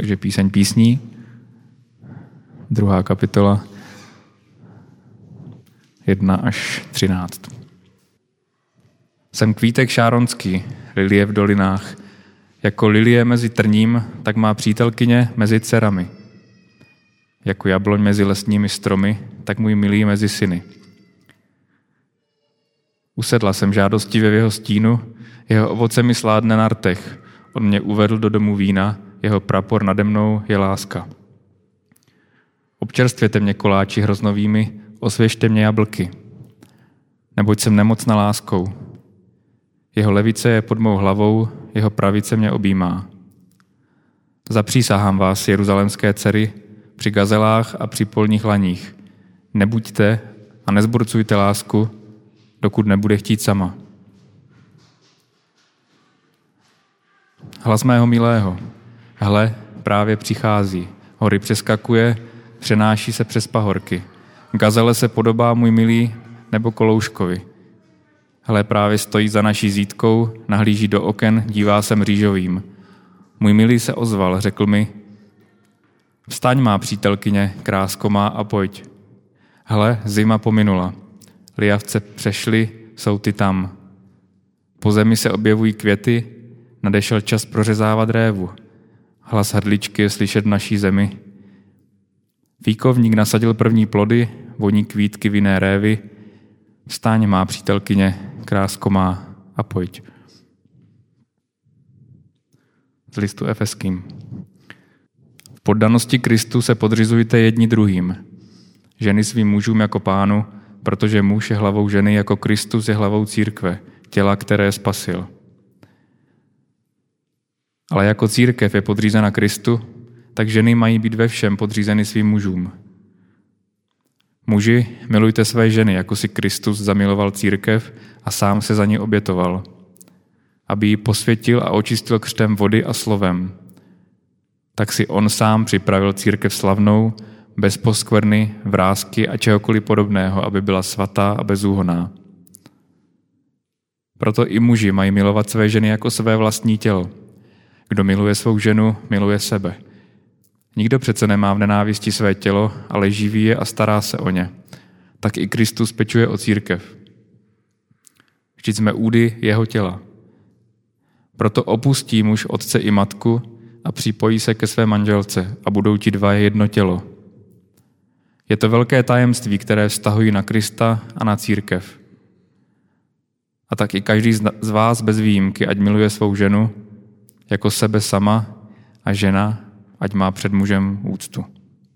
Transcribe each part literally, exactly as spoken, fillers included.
Takže píseň písní, druhá kapitola, jedna až třináct. Jsem kvítek šáronský, lilie v dolinách. Jako lilie mezi trním, tak má přítelkyně mezi dcerami. Jako jabloň mezi lesními stromy, tak můj milý mezi syny. Usedla jsem žádostivě v jeho stínu, jeho ovoce mi sládne na rtech. On mě uvedl do domu vína, jeho prapor nade mnou je láska. Občerstvěte mě koláči hroznovými, osvěžte mě jablky. Neboť jsem nemocná láskou. Jeho levice je pod mou hlavou, jeho pravice mě objímá. Zapřísahám vás, jeruzalémské dcery, při gazelách a při polních laních. Nebuďte a nezburcujte lásku, dokud nebude chtít sama. Hlas mého milého. Hle, právě přichází. Hory přeskakuje, přenáší se přes pahorky. Gazele se podobá můj milý nebo kolouškovi. Hle, právě stojí za naší zítkou, nahlíží do oken, dívá se mřížovým. Můj milý se ozval, řekl mi, vstaň má přítelkyně, krásko má a pojď. Hle, zima pominula. Lijavce přešly, jsou ty tam. Po zemi se objevují květy, nadešel čas prořezávat révu. Hlas hrdličky je slyšet v naší zemi. Fíkovník nasadil první plody, voní kvítky vinné révy. Vstáň má přítelkyně, krásko má a pojď. Z listu Efeským. V poddanosti Kristu se podřizujte jedni druhým. Ženy svým mužům jako pánu, protože muž je hlavou ženy jako Kristus je hlavou církve, těla, které spasil. Ale jako církev je podřízena Kristu, tak ženy mají být ve všem podřízeny svým mužům. Muži, milujte své ženy, jako si Kristus zamiloval církev a sám se za ní obětoval, aby ji posvětil a očistil křtem vody a slovem. Tak si on sám připravil církev slavnou, bez poskvrny, vrásky a čehokoliv podobného, aby byla svatá a bezúhonná. Proto i muži mají milovat své ženy jako své vlastní tělo. Kdo miluje svou ženu, miluje sebe. Nikdo přece nemá v nenávisti své tělo, ale živí je a stará se o ně. Tak i Kristus pečuje o církev. Vždyť jsme údy jeho těla. Proto opustí muž otce i matku a připojí se ke své manželce a budou ti dva jedno tělo. Je to velké tajemství, které vztahují na Krista a na církev. A tak i každý z vás bez výjimky, ať miluje svou ženu jako sebe sama a žena, ať má před mužem úctu.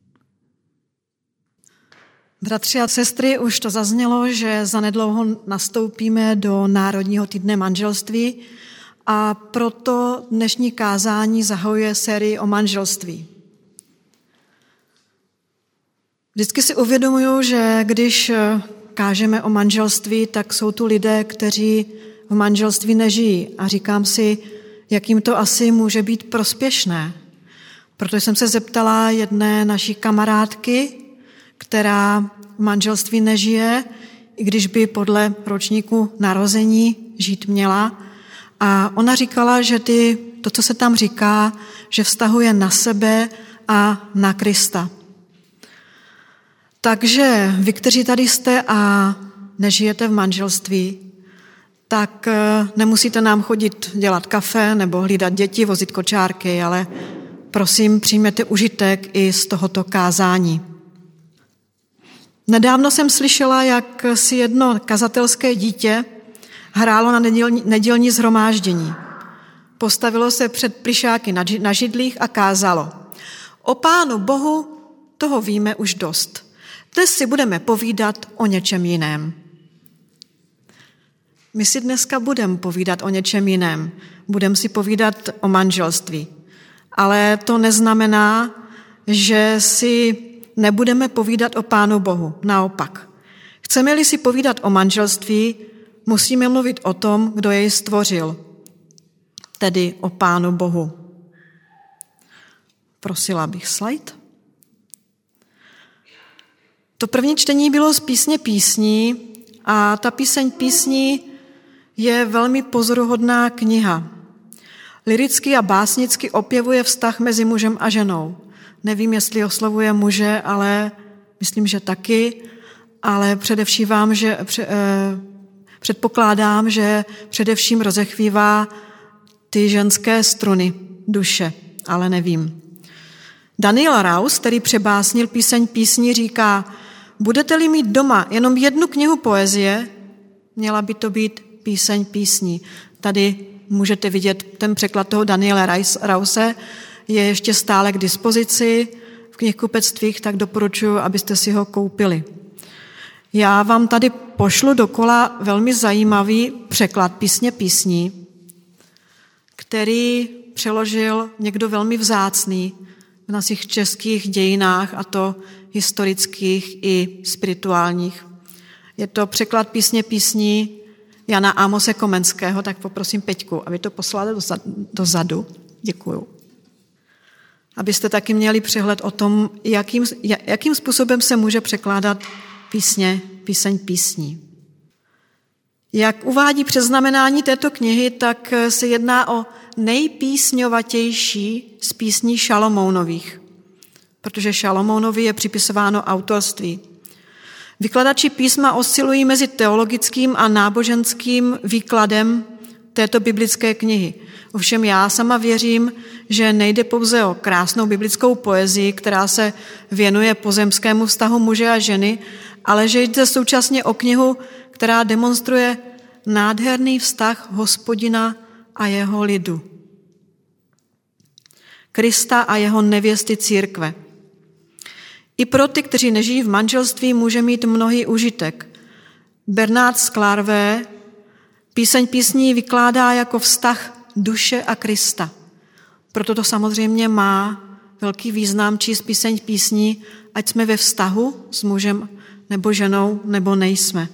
Bratři a sestry, už to zaznělo, že zanedlouho nastoupíme do Národního týdne manželství a proto dnešní kázání zahajuje sérii o manželství. Vždycky si uvědomuju, že když kážeme o manželství, tak jsou tu lidé, kteří v manželství nežijí. A říkám si, jak jim to asi může být prospěšné. Proto jsem se zeptala jedné naší kamarádky, která v manželství nežije, i když by podle ročníku narození žít měla. A ona říkala, že ty, to, co se tam říká, že vztahuje na sebe a na Krista. Takže vy, kteří tady jste a nežijete v manželství, tak nemusíte nám chodit dělat kafe nebo hlídat děti, vozit kočárky, ale prosím, přijměte užitek i z tohoto kázání. Nedávno jsem slyšela, jak si jedno kazatelské dítě hrálo na nedělní, nedělní shromáždění. Postavilo se před plišáky na židlích a kázalo: O Pánu Bohu toho víme už dost. Dnes si budeme povídat o něčem jiném. My si dneska budeme povídat o něčem jiném. Budeme si povídat o manželství. Ale to neznamená, že si nebudeme povídat o Pánu Bohu. Naopak. Chceme-li si povídat o manželství, musíme mluvit o tom, kdo jej stvořil. Tedy o Pánu Bohu. Prosila bych slide. To první čtení bylo z písně písní a ta píseň písní je velmi pozoruhodná kniha. Lyricky a básnicky opěvuje vztah mezi mužem a ženou. Nevím, jestli oslovuje muže, ale myslím, že taky, ale především vám, že, předpokládám, že především rozechvívá ty ženské struny duše, ale nevím. Daniel Rous, který přebásnil píseň písní, říká: budete-li mít doma jenom jednu knihu poezie, měla by to být píseň písní. Tady můžete vidět ten překlad toho Daniela Rouse, je ještě stále k dispozici v knihkupectvích, tak doporučuji, abyste si ho koupili. Já vám tady pošlu dokola velmi zajímavý překlad písně písní, který přeložil někdo velmi vzácný v našich českých dějinách, a to historických i spirituálních. Je to překlad písně písní Jana Amose Komenského, tak poprosím Peťku, aby to poslala dozadu. Děkuju. Abyste taky měli přehled o tom, jakým, jakým způsobem se může překládat písně, píseň písní. Jak uvádí předznamenání této knihy, tak se jedná o nejpísňovatější z písní Šalomounových, protože Šalomounovi je připisováno autorství. Vykladači písma oscilují mezi teologickým a náboženským výkladem této biblické knihy. Ovšem já sama věřím, že nejde pouze o krásnou biblickou poezii, která se věnuje pozemskému vztahu muže a ženy, ale že jde současně o knihu, která demonstruje nádherný vztah Hospodina a jeho lidu. Krista a jeho nevěsty církve. I pro ty, kteří nežijí v manželství, může mít mnohý užitek. Bernard z Clairvaux píseň písní vykládá jako vztah duše a Krista. Proto to samozřejmě má velký význam číst píseň písní, ať jsme ve vztahu s mužem nebo ženou, nebo nejsme.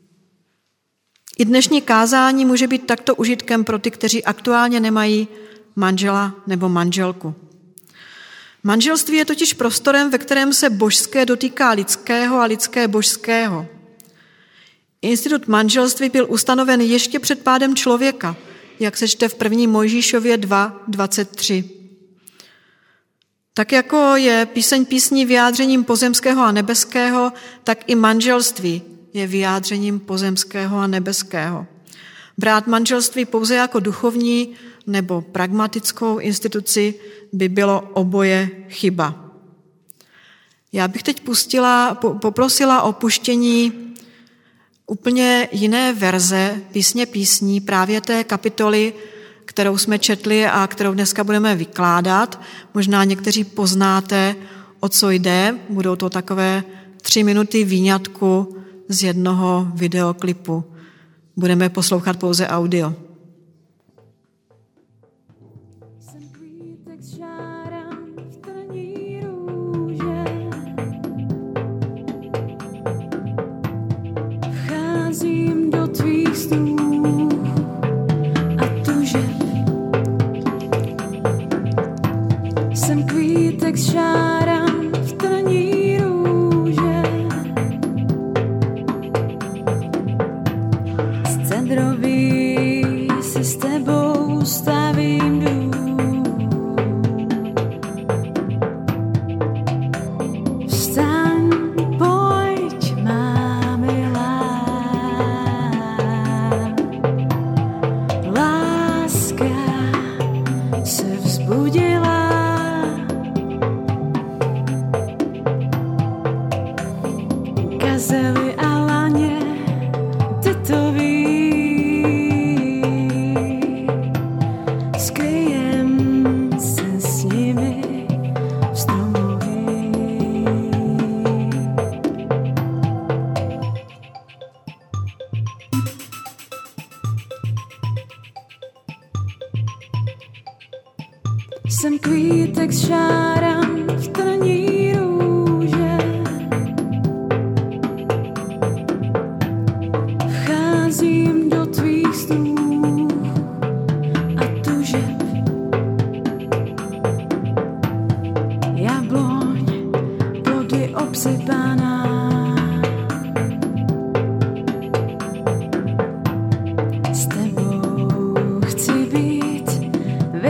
I dnešní kázání může být takto užitkem pro ty, kteří aktuálně nemají manžela nebo manželku. Manželství je totiž prostorem, ve kterém se božské dotýká lidského a lidské božského. Institut manželství byl ustanoven ještě před pádem člověka, jak se čte v první Mojžíšově dva dvacet tři. Tak jako je píseň písní vyjádřením pozemského a nebeského, tak i manželství je vyjádřením pozemského a nebeského. Brát manželství pouze jako duchovní nebo pragmatickou instituci by bylo oboje chyba. Já bych teď pustila, poprosila o puštění úplně jiné verze písně písní, právě té kapitoly, kterou jsme četli a kterou dneska budeme vykládat. Možná někteří poznáte, o co jde. Budou to takové tři minuty výňatku z jednoho videoklipu. Budeme poslouchat pouze audio. Vcházím do tvých snů a tužeb. Jsem kvítek šáram v trní růže. Z cedrový si s tebou stavím dům. Vstaň, pojď, má milá. Láska se vzbudila. Gazely a laně tetový. Skryjem se s nimi v stromoví. Jsem kvítek šáram v trní růže. Vcházím do tvých snů a tužeb. Jabloň, plody obsypaná. S tebou chci být ve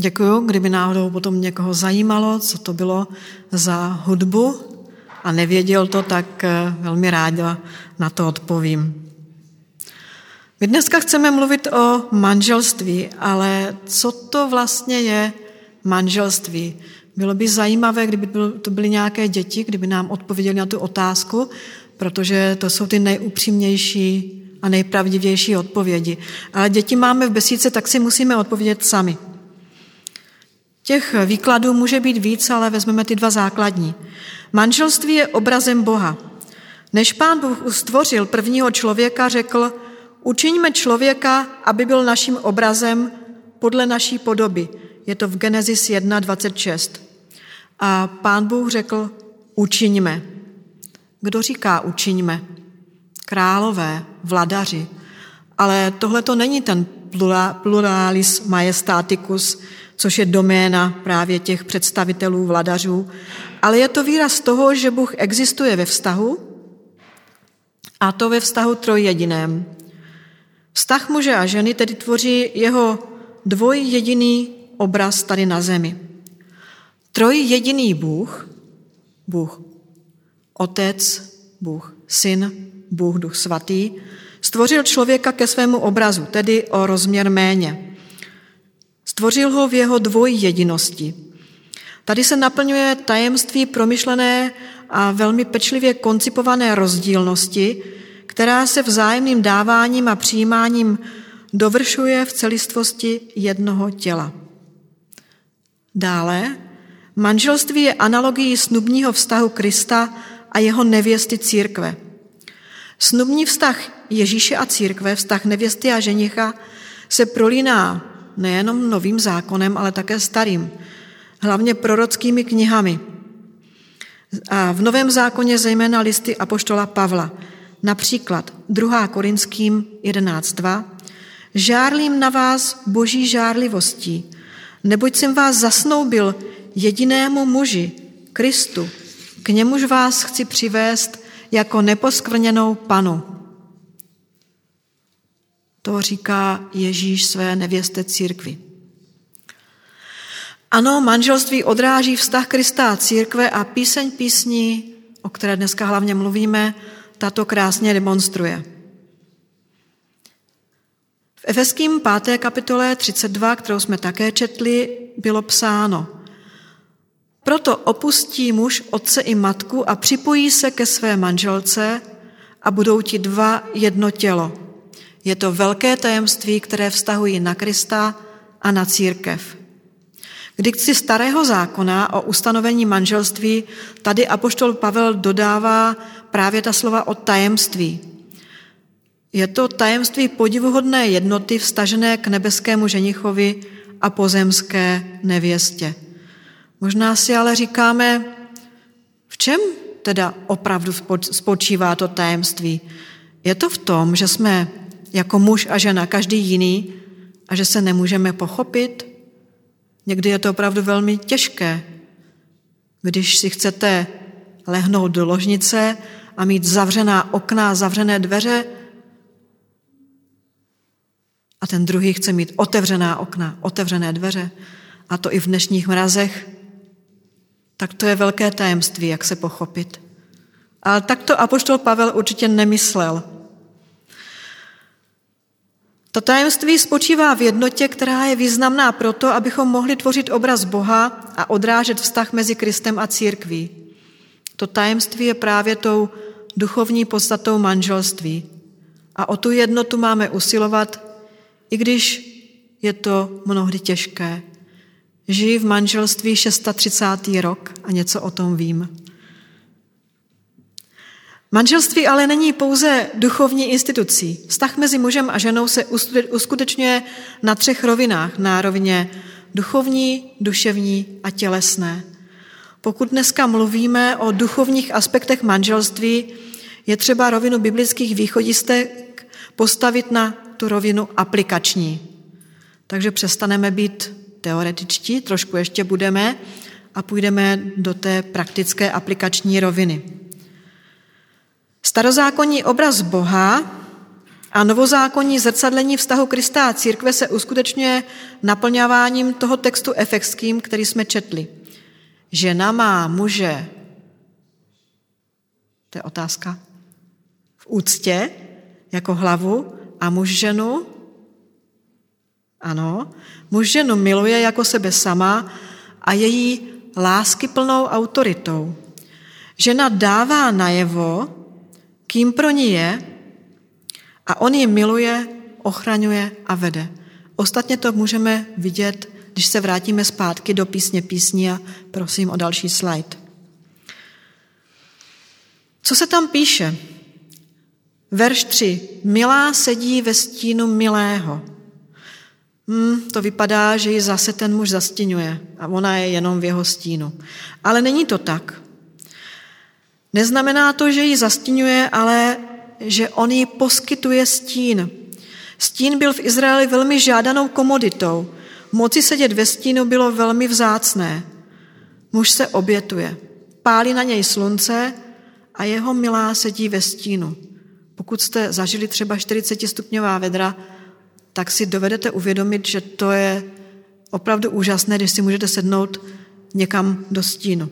Děkuju, kdyby náhodou potom někoho zajímalo, co to bylo za hudbu a nevěděl to, tak velmi ráda na to odpovím. My dneska chceme mluvit o manželství, ale co to vlastně je manželství? Bylo by zajímavé, kdyby to byly nějaké děti, kdyby nám odpověděli na tu otázku, protože to jsou ty nejupřímnější a nejpravdivější odpovědi. Ale děti máme v besídce, tak si musíme odpovědět sami. Těch výkladů může být víc, ale vezmeme ty dva základní. Manželství je obrazem Boha. Než Pán Bůh stvořil prvního člověka, řekl: učiňme člověka, aby byl naším obrazem podle naší podoby. Je to v Genesis jedna dvacet šest. A Pán Bůh řekl: učiňme. Kdo říká učiňme? Králové, vladaři. Ale tohle to není ten pluralis majestaticus, což je doména právě těch představitelů vladařů, ale je to výraz toho, že Bůh existuje ve vztahu, a to ve vztahu trojjediném. Vztah muže a ženy tedy tvoří jeho dvojjediný obraz tady na zemi. Trojjediný Bůh, Bůh Otec, Bůh Syn, Bůh Duch Svatý, stvořil člověka ke svému obrazu, tedy o rozměr méně. Stvořil ho v jeho dvojjedinosti. Tady se naplňuje tajemství promyšlené a velmi pečlivě koncipované rozdílnosti, která se vzájemným dáváním a přijímáním dovršuje v celistvosti jednoho těla. Dále, manželství je analogií snubního vztahu Krista a jeho nevěsty církve. Snubní vztah Ježíše a církve, vztah nevěsty a ženicha, se prolíná nejenom novým zákonem, ale také starým, hlavně prorockými knihami. A v Novém zákoně zejména listy apoštola Pavla, například druhá Korinským jedenáct dva. Žárlím na vás boží žárlivostí, neboť jsem vás zasnoubil jedinému muži, Kristu, k němuž vás chci přivést jako neposkvrněnou panu. To říká Ježíš své nevěste církvi. Ano, manželství odráží vztah Krista a církve a píseň písní, o které dneska hlavně mluvíme, tato krásně demonstruje. V Efeským páté kapitole třicet dva, kterou jsme také četli, bylo psáno: proto opustí muž otce i matku a připojí se ke své manželce a budou ti dva jedno tělo. Je to velké tajemství, které vztahují na Krista a na církev. K dikci starého zákona o ustanovení manželství tady apoštol Pavel dodává právě ta slova o tajemství. Je to tajemství podivuhodné jednoty vztažené k nebeskému ženichovi a pozemské nevěstě. Možná si ale říkáme, v čem teda opravdu spočívá to tajemství? Je to v tom, že jsme jako muž a žena každý jiný a že se nemůžeme pochopit? Někdy je to opravdu velmi těžké. Když si chcete lehnout do ložnice a mít zavřená okna, zavřené dveře a ten druhý chce mít otevřená okna, otevřené dveře, a to i v dnešních mrazech, tak to je velké tajemství, jak se pochopit. Ale tak to apoštol Pavel určitě nemyslel. To tajemství spočívá v jednotě, která je významná proto, abychom mohli tvořit obraz Boha a odrážet vztah mezi Kristem a církví. To tajemství je právě tou duchovní podstatou manželství. A o tu jednotu máme usilovat, i když je to mnohdy těžké. Žiji v manželství třicátý šestý rok a něco o tom vím. Manželství ale není pouze duchovní institucí. Vztah mezi mužem a ženou se uskutečňuje na třech rovinách. Na rovině duchovní, duševní a tělesné. Pokud dneska mluvíme o duchovních aspektech manželství, je třeba rovinu biblických východistek postavit na tu rovinu aplikační. Takže přestaneme být teoretičtí, trošku ještě budeme a půjdeme do té praktické aplikační roviny. Starozákonní obraz Boha A novozákonní zrcadlení vztahu Krista a církve se uskutečňuje naplňováním toho textu efeským, který jsme četli. Žena má muže, to je otázka, v úctě jako hlavu a muž ženu, ano, muž ženu miluje jako sebe sama a její láskyplnou autoritou. Žena dává najevo, kým pro ní je, a on ji miluje, ochraňuje a vede. Ostatně to můžeme vidět, když se vrátíme zpátky do písně písní a prosím o další slide. Co se tam píše? Verš tři. Milá sedí ve stínu milého. Hmm, to vypadá, že ji zase ten muž zastíňuje a ona je jenom v jeho stínu. Ale není to tak. Neznamená to, že ji zastíňuje, ale že on jí poskytuje stín. Stín byl v Izraeli velmi žádanou komoditou. Moci sedět ve stínu bylo velmi vzácné. Muž se obětuje. Pálí na něj slunce a jeho milá sedí ve stínu. Pokud jste zažili třeba čtyřicetistupňová vedra, tak si dovedete uvědomit, že to je opravdu úžasné, když si můžete sednout někam do stínu.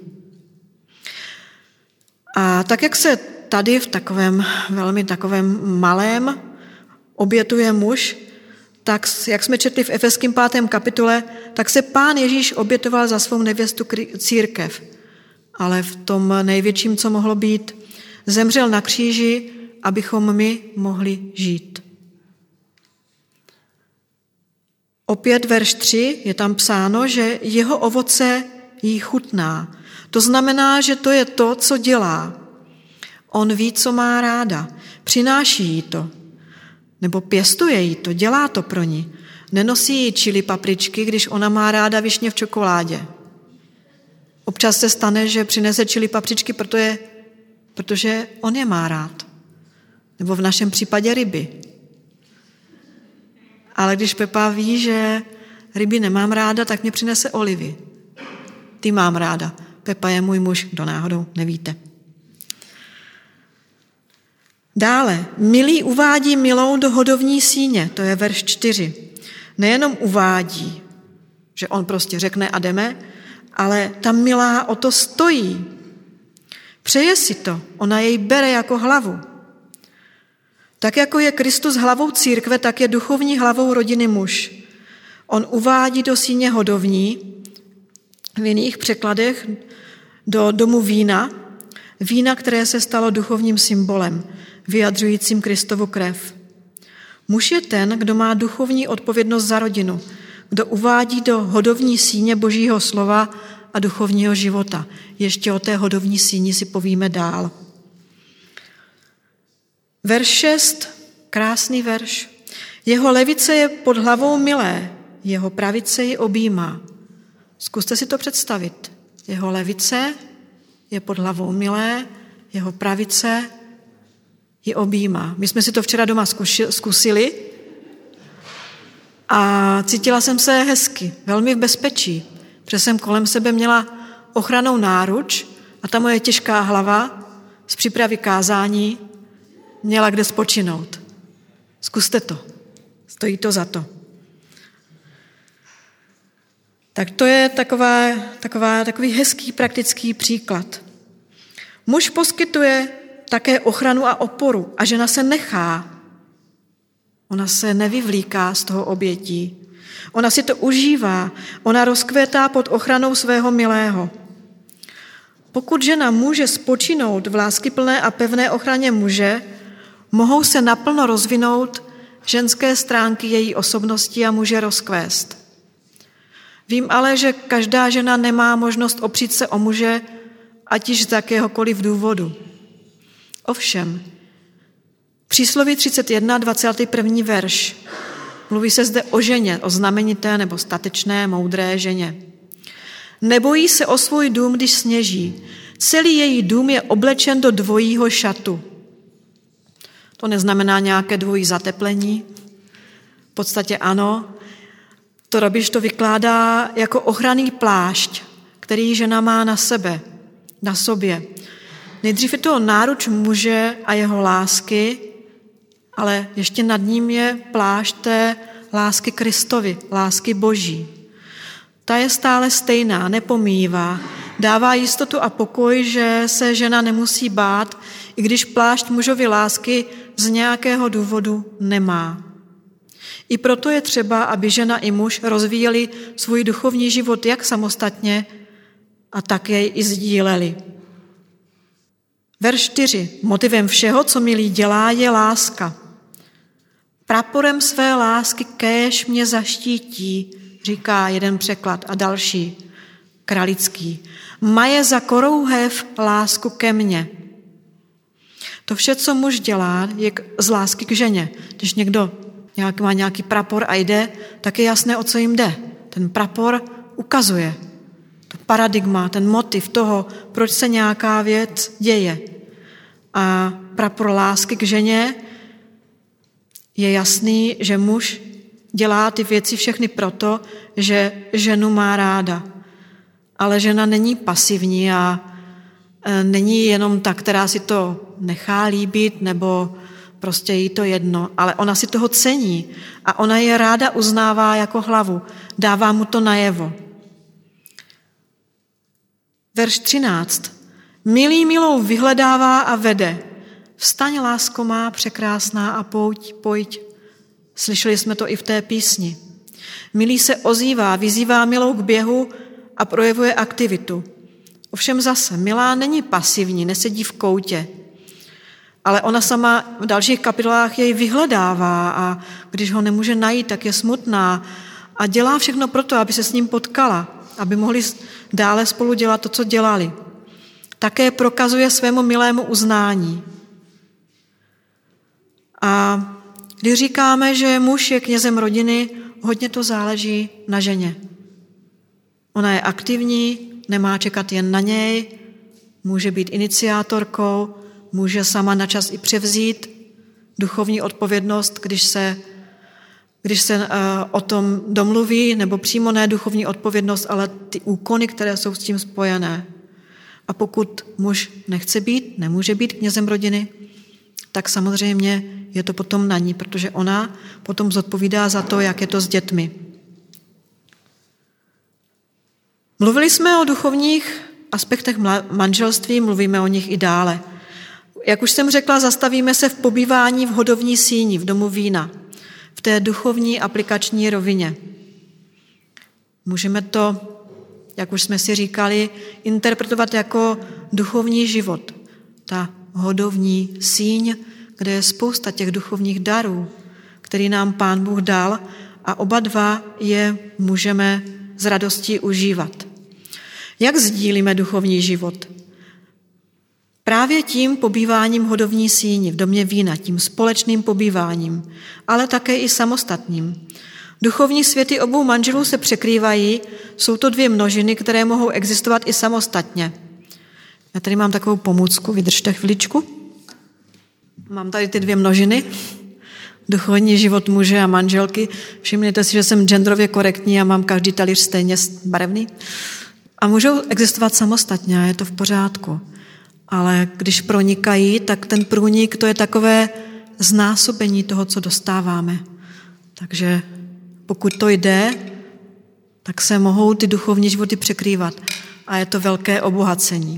A tak, jak se tady v takovém velmi takovém malém obětuje muž, tak jak jsme četli v Efeským pátém kapitole, tak se Pán Ježíš obětoval za svou nevěstu církev. Ale v tom největším, co mohlo být, zemřel na kříži, abychom my mohli žít. Opět verš tři je tam psáno, že jeho ovoce jí chutná. To znamená, že to je to, co dělá. On ví, co má ráda. Přináší jí to. Nebo pěstuje jí to, dělá to pro ní. Nenosí jí čili papričky, když ona má ráda višně v čokoládě. Občas se stane, že přinese čili papričky, protože, protože on je má rád. Nebo v našem případě ryby. Ale když Pepa ví, že ryby nemám ráda, tak mě přinese olivy. Ty mám ráda. Pepa je můj muž, kdo náhodou nevíte. Dále, milý uvádí milou do hodovní síně, to je verš čtyři. Nejenom uvádí, že on prostě řekne a jdeme, ale ta milá o to stojí. Přeje si to, ona jej bere jako hlavu. Tak jako je Kristus hlavou církve, tak je duchovní hlavou rodiny muž. On uvádí do síně hodovní, v jiných překladech do domu vína, vína, které se stalo duchovním symbolem, vyjadřujícím Kristovu krev. Muž je ten, kdo má duchovní odpovědnost za rodinu, kdo uvádí do hodovní síně Božího slova a duchovního života. Ještě o té hodovní síni si povíme dál. Verš šest, krásný verš. Jeho levice je pod hlavou milé, jeho pravice ji objímá. Zkuste si to představit. Jeho levice je pod hlavou milé, jeho pravice ji objímá. My jsme si to včera doma zkusili a cítila jsem se hezky, velmi v bezpečí, protože jsem kolem sebe měla ochrannou náruč a ta moje těžká hlava z přípravy kázání měla kde spočinout. Zkuste to. Stojí to za to. Tak to je taková, taková, takový hezký praktický příklad. Muž poskytuje také ochranu a oporu a žena se nechá. Ona se nevyvlíká z toho obětí. Ona si to užívá. Ona rozkvétá pod ochranou svého milého. Pokud žena může spočinout v láskyplné a pevné ochraně muže, mohou se naplno rozvinout ženské stránky její osobnosti a může rozkvést. Vím ale, že každá žena nemá možnost opřít se o muže, ať již z jakéhokoliv důvodu. Ovšem, přísloví třicet jedna, dvacátý první verš. Mluví se zde o ženě, o znamenité nebo statečné, moudré ženě. Nebojí se o svůj dům, když sněží. Celý její dům je oblečen do dvojího šatu. To neznamená nějaké dvojí zateplení. V podstatě ano. To Robiš to vykládá jako ochranný plášť, který žena má na sebe, na sobě. Nejdřív je to náruč muže a jeho lásky ale ještě nad ním je plášť té lásky Kristovi, lásky Boží. Ta je stále stejná, nepomývá, dává jistotu a pokoj, že se žena nemusí bát, i když plášť mužovy lásky z nějakého důvodu nemá. I proto je třeba, aby žena i muž rozvíjeli svůj duchovní život jak samostatně, a tak jej i sdíleli. Verš čtyři. Motivem všeho, co milý dělá, je láska. Praporem své lásky kéž mě zaštítí, říká jeden překlad a další, Kralický. Maje za korouhev lásku ke mně. To vše, co muž dělá, je z lásky k ženě. Když někdo nějak, má nějaký prapor a jde, tak je jasné, o co jim jde. Ten prapor ukazuje to paradigma, ten motiv toho, proč se nějaká věc děje. A prapor lásky k ženě je jasný, že muž dělá ty věci všechny proto, že ženu má ráda. Ale žena není pasivní a není jenom ta, která si to nechá líbit, nebo prostě jí to jedno, ale ona si toho cení a ona je ráda uznává jako hlavu, dává mu to najevo. Verš třináct. Milý milou vyhledává a vede. Vstaň, lásko má, překrásná, a pojď, pojď. Slyšeli jsme to i v té písni. Milý se ozývá, vyzývá milou k běhu a projevuje aktivitu. Ovšem zase, milá není pasivní, nesedí v koutě, ale ona sama v dalších kapitolách jej vyhledává a když ho nemůže najít, tak je smutná a dělá všechno proto, aby se s ním potkala, aby mohli dále spolu dělat to, co dělali. Také prokazuje svému milému uznání. A když říkáme, že muž je knězem rodiny, hodně to záleží na ženě. Ona je aktivní, nemá čekat jen na něj, může být iniciátorkou, může sama na čas i převzít duchovní odpovědnost, když se, když se uh, o tom domluví, nebo přímo ne duchovní odpovědnost, ale ty úkony, které jsou s tím spojené. A pokud muž nechce být, nemůže být knězem rodiny, tak samozřejmě je to potom na ní, protože ona potom zodpovídá za to, jak je to s dětmi. Mluvili jsme o duchovních aspektech manželství, mluvíme o nich i dále. Jak už jsem řekla, zastavíme se v pobývání v hodovní síni, v domu vína, v té duchovní aplikační rovině. Můžeme to, jak už jsme si říkali, interpretovat jako duchovní život. Ta hodovní síň, kde je spousta těch duchovních darů, který nám Pán Bůh dal a oba dva je můžeme s radostí užívat. Jak sdílíme duchovní život? Právě tím pobýváním hodovní síni v domě vína, tím společným pobýváním, ale také i samostatným. Duchovní světy obou manželů se překrývají, jsou to dvě množiny, které mohou existovat i samostatně. Já tady mám takovou pomůcku, vydržte chviličku. Mám tady ty dvě množiny, duchovní život muže a manželky. Všimněte si, že jsem genderově korektní a mám každý talíř stejně barevný. A můžou existovat samostatně a je to v pořádku. Ale když pronikají, tak ten průnik, to je takové znásobení toho, co dostáváme. Takže pokud to jde, tak se mohou ty duchovní životy překrývat. A je to velké obohacení.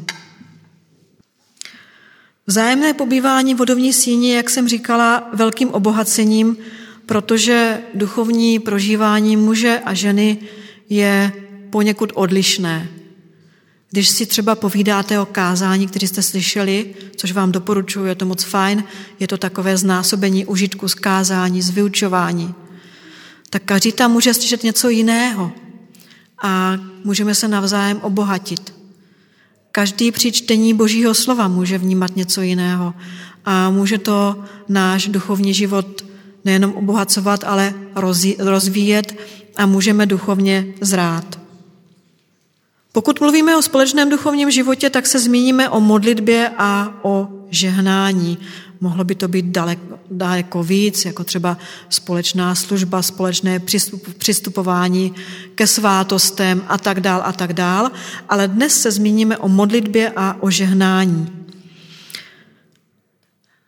Vzájemné pobývání v hodovní síni, jak jsem říkala, velkým obohacením, protože duchovní prožívání muže a ženy je poněkud odlišné. Když si třeba povídáte o kázání, které jste slyšeli, což vám doporučuji, je to moc fajn, je to takové znásobení užitku z kázání, z vyučování, tak každý tam může slyšet něco jiného a můžeme se navzájem obohatit. Každý při čtení Božího slova může vnímat něco jiného a může to náš duchovní život nejenom obohacovat, ale rozvíjet a můžeme duchovně zrát. Pokud mluvíme o společném duchovním životě, tak se zmíníme o modlitbě a o žehnání. Mohlo by to být daleko, daleko víc, jako třeba společná služba, společné přistup, přistupování ke svátostem a tak dál a tak dál, ale dnes se zmíníme o modlitbě a o žehnání.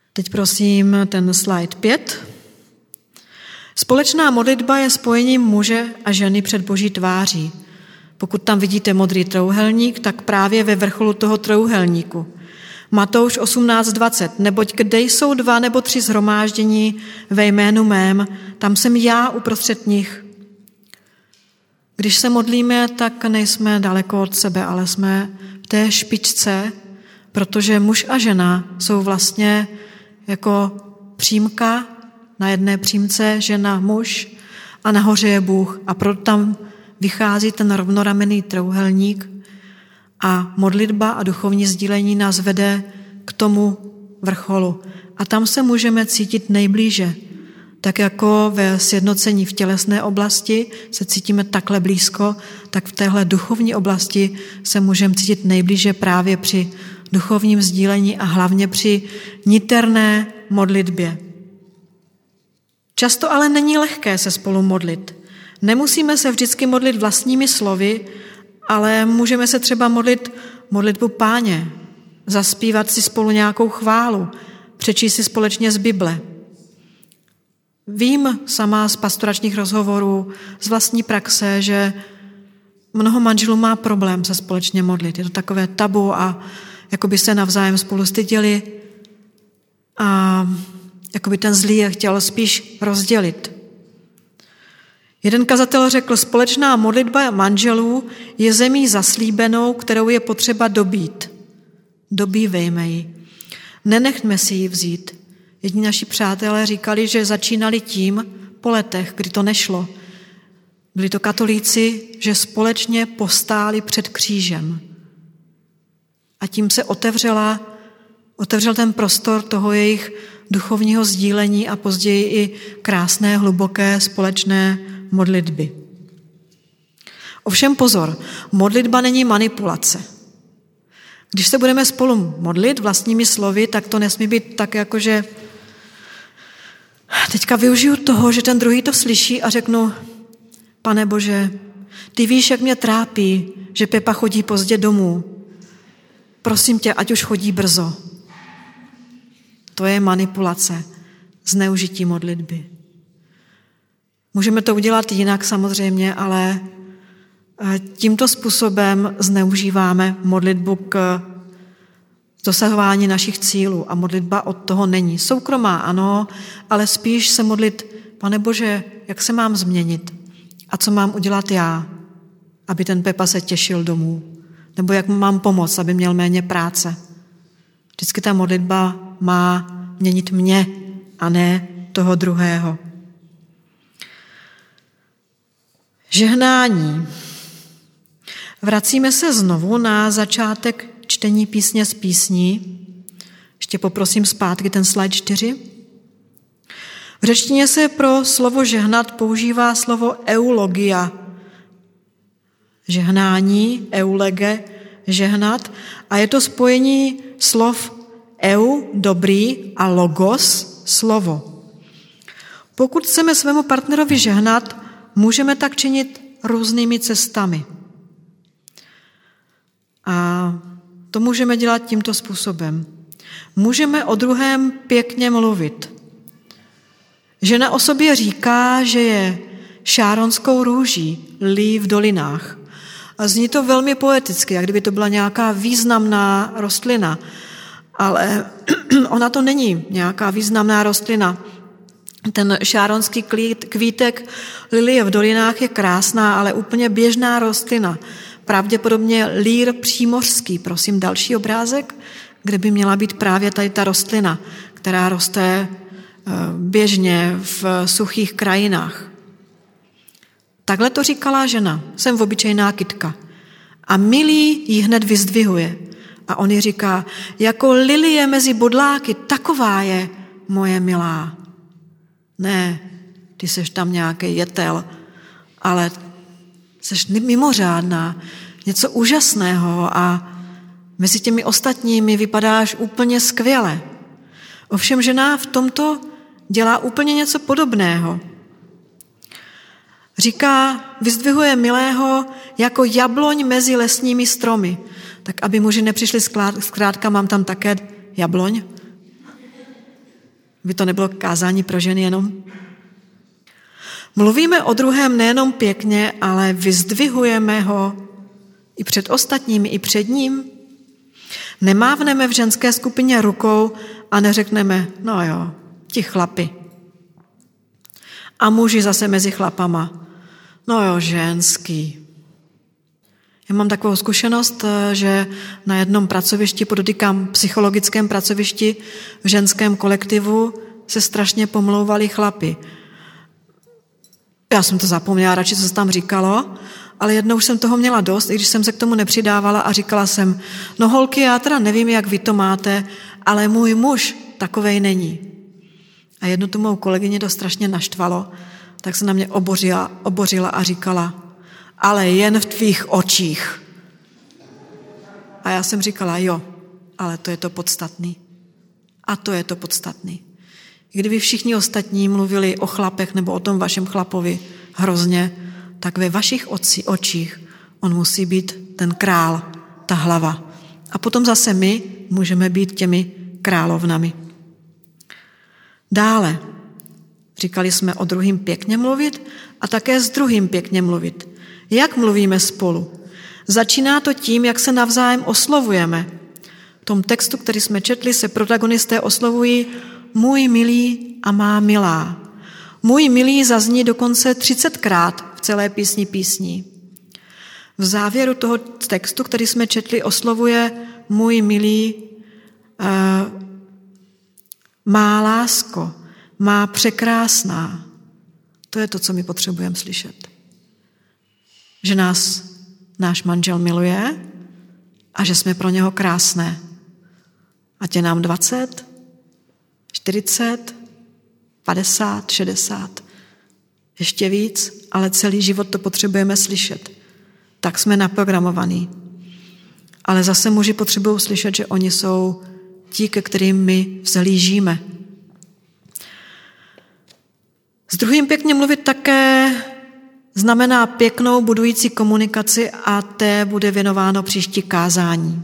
Teď prosím ten slide pět. Společná modlitba je spojením muže a ženy před Boží tváří. Pokud tam vidíte modrý trojúhelník, tak právě ve vrcholu toho trojúhelníku. Matouš osmnáct dvacet. Neboť kde jsou dva nebo tři shromáždění ve jménu mém, tam jsem já uprostřed nich. Když se modlíme, tak nejsme daleko od sebe, ale jsme v té špičce, protože muž a žena jsou vlastně jako přímka, na jedné přímce žena, muž a nahoře je Bůh. A proto tam vychází ten rovnoramenný trojúhelník a modlitba a duchovní sdílení nás vede k tomu vrcholu. A tam se můžeme cítit nejblíže. Tak jako ve sjednocení v tělesné oblasti se cítíme takhle blízko, tak v téhle duchovní oblasti se můžeme cítit nejblíže právě při duchovním sdílení a hlavně při niterné modlitbě. Často ale není lehké se spolu modlit. Nemusíme se vždycky modlit vlastními slovy, ale můžeme se třeba modlit modlitbu Páně, zaspívat si spolu nějakou chválu, přečíst si společně z Bible. Vím sama z pastoračních rozhovorů, z vlastní praxe, že mnoho manželů má problém se společně modlit. Je to takové tabu a jako by se navzájem spolu styděli a jako by ten zlý je chtěl spíš rozdělit. Jeden kazatel řekl, společná modlitba manželů je zemí zaslíbenou, kterou je potřeba dobít. Dobívejme ji. Nenechme si ji vzít. Jedni naši přátelé říkali, že začínali tím po letech, kdy to nešlo. Byli to katolíci, že společně postáli před křížem. A tím se otevřela, otevřel ten prostor toho jejich duchovního sdílení a později i krásné, hluboké společné modlitby. Ovšem pozor, modlitba není manipulace. Když se budeme spolu modlit vlastními slovy, tak to nesmí být tak jako, že teďka využiju toho, že ten druhý to slyší a řeknu, Pane Bože, ty víš, jak mě trápí, že Pepa chodí pozdě domů. Prosím tě, ať už chodí brzo. To je manipulace, zneužití modlitby. Můžeme to udělat jinak samozřejmě, ale tímto způsobem zneužíváme modlitbu k dosahování našich cílů a modlitba od toho není. Soukromá ano, ale spíš se modlit, Pane Bože, jak se mám změnit a co mám udělat já, aby ten Pepa se těšil domů, nebo jak mu mám pomoct, aby měl méně práce. Vždycky ta modlitba má měnit mě a ne toho druhého. Žehnání. Vracíme se znovu na začátek čtení písně z písní. Ještě poprosím zpátky ten slide čtyři. V řečtině se pro slovo žehnat používá slovo eulogia. Žehnání, eulege, žehnat. A je to spojení slov eu, dobrý, a logos, slovo. Pokud chceme svému partnerovi žehnat, můžeme tak činit různými cestami. A to můžeme dělat tímto způsobem. Můžeme o druhém pěkně mluvit. Žena o sobě říká, že je šáronskou růží, lí v dolinách. A zní to velmi poeticky, jak kdyby to byla nějaká významná rostlina. Ale ona to není nějaká významná rostlina. Ten šáronský kvítek lilie v dolinách je krásná, ale úplně běžná rostlina. Pravděpodobně lír přímořský. Prosím, další obrázek, kde by měla být právě tady ta rostlina, která roste běžně v suchých krajinách. Takhle to říkala žena. Jsem v obyčejná kytka. A milý ji hned vyzdvihuje. A on jí říká, jako lilie mezi bodláky, taková je moje milá. Ne, ty seš tam nějaký jetel, ale seš mimořádná, něco úžasného a mezi těmi ostatními vypadáš úplně skvěle. Ovšem žena v tomto dělá úplně něco podobného. Říká, vyzdvihuje milého jako jabloň mezi lesními stromy. Tak aby muži nepřišli zkrátka, mám tam také jabloň. By to nebylo kázání pro ženy jenom? Mluvíme o druhém nejenom pěkně, ale vyzdvihujeme ho i před ostatními, i před ním. Nemávneme v ženské skupině rukou a neřekneme, no jo, ti chlapi. A muži zase mezi chlapama, no jo, ženský. Já mám takovou zkušenost, že na jednom pracovišti, podotýkám psychologickém pracovišti, v ženském kolektivu se strašně pomlouvali chlapi. Já jsem to zapomněla, radši co se tam říkalo, ale jednou už jsem toho měla dost, i když jsem se k tomu nepřidávala a říkala jsem, no holky, já teda nevím, jak vy to máte, ale můj muž takovej není. A jednu tu mou kolegyně to strašně naštvalo, tak se na mě obořila, obořila a říkala, ale jen v tvých očích. A já jsem říkala, jo, ale to je to podstatný. A to je to podstatný. Kdyby všichni ostatní mluvili o chlapech nebo o tom vašem chlapovi hrozně, tak ve vašich oci, očích on musí být ten král, ta hlava. A potom zase my můžeme být těmi královnami. Dále, říkali jsme o druhým pěkně mluvit a také s druhým pěkně mluvit. Jak mluvíme spolu? Začíná to tím, jak se navzájem oslovujeme. V tom textu, který jsme četli, se protagonisté oslovují můj milý a má milá. Můj milý zazní dokonce třicetkrát v celé písni písní. V závěru toho textu, který jsme četli, oslovuje můj milý uh, má lásko, má překrásná. To je to, co my potřebujeme slyšet. Že nás náš manžel miluje a že jsme pro něho krásné. Ať je nám dvacet, čtyřicet, padesát, šedesát, ještě víc, ale celý život to potřebujeme slyšet. Tak jsme naprogramovaní. Ale zase muži potřebují slyšet, že oni jsou ti, ke kterým my vzhlížíme. S druhým pěkně mluvit také znamená pěknou budující komunikaci a té bude věnováno příští kázání.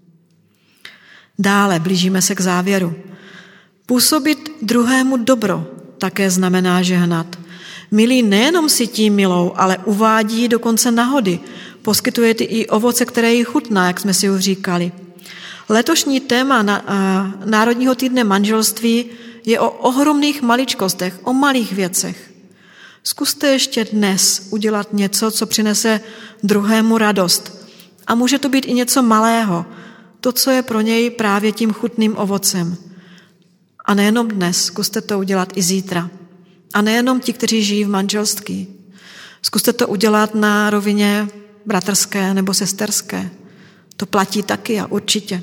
Dále blížíme se k závěru. Působit druhému dobro také znamená žehnat. Milý nejenom si tím milou, ale uvádí dokonce nahody. Poskytuje ty i ovoce, které jí chutná, jak jsme si už říkali. Letošní téma na, a, Národního týdne manželství je o ohromných maličkostech, o malých věcech. Zkuste ještě dnes udělat něco, co přinese druhému radost. A může to být i něco malého, to, co je pro něj právě tím chutným ovocem. A nejenom dnes, zkuste to udělat i zítra. A nejenom ti, kteří žijí v manželství. Zkuste to udělat na rovině bratrské nebo sesterské. To platí taky a určitě.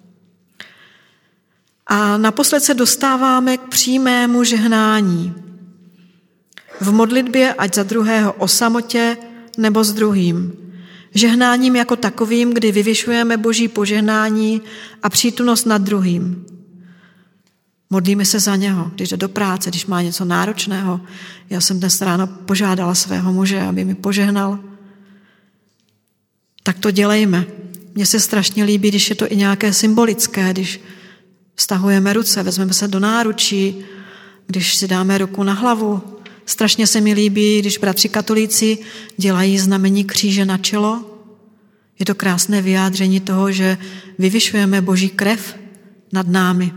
A naposled se dostáváme k přímému žehnání. V modlitbě ať za druhého o samotě nebo s druhým. Žehnáním jako takovým, kdy vyvyšujeme Boží požehnání a přítomnost nad druhým. Modlíme se za něho, když jde do práce, když má něco náročného. Já jsem dnes ráno požádala svého muže, aby mi požehnal. Tak to dělejme. Mně se strašně líbí, když je to i nějaké symbolické, když vztahujeme ruce, vezmeme se do náručí, když si dáme ruku na hlavu. Strašně se mi líbí, když bratři katolíci dělají znamení kříže na čelo. Je to krásné vyjádření toho, že vyvyšujeme Boží krev nad námi.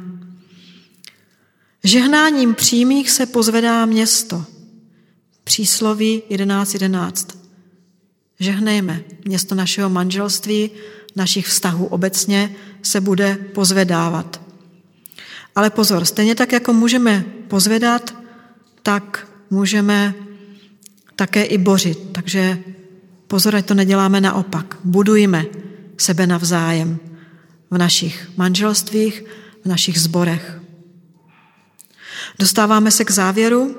Žehnáním přímých se pozvedá město. Přísloví jedenáct jedenáct. Žehnejme. Město našeho manželství, našich vztahů obecně se bude pozvedávat. Ale pozor, stejně tak, jako můžeme pozvedat, tak můžeme také i bořit. Takže pozor, ať to neděláme naopak. Budujme sebe navzájem v našich manželstvích, v našich sborech. Dostáváme se k závěru.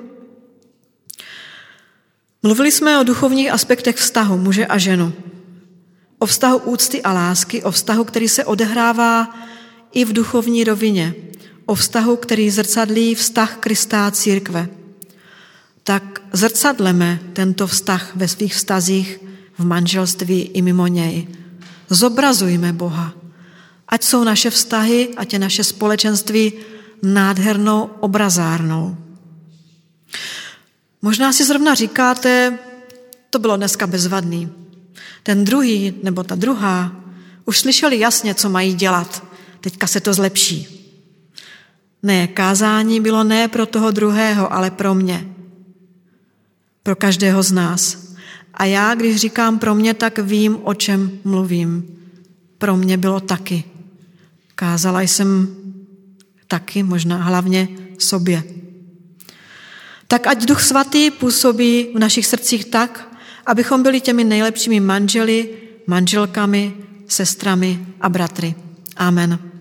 Mluvili jsme o duchovních aspektech vztahu muže a ženu. O vztahu úcty a lásky, o vztahu, který se odehrává i v duchovní rovině. O vztahu, který zrcadlí vztah Krista a církve. Tak zrcadleme tento vztah ve svých vztazích v manželství i mimo něj. Zobrazujme Boha. Ať jsou naše vztahy, ať je naše společenství nádhernou obrazárnou. Možná si zrovna říkáte, to bylo dneska bezvadný. Ten druhý nebo ta druhá už slyšeli jasně, co mají dělat. Teďka se to zlepší. Ne, kázání bylo ne pro toho druhého, ale pro mě. Pro každého z nás. A já, když říkám pro mě, tak vím, o čem mluvím. Pro mě bylo taky. Kázala jsem taky, možná hlavně sobě. Tak ať Duch Svatý působí v našich srdcích tak, abychom byli těmi nejlepšími manželi, manželkami, sestrami a bratry. Amen.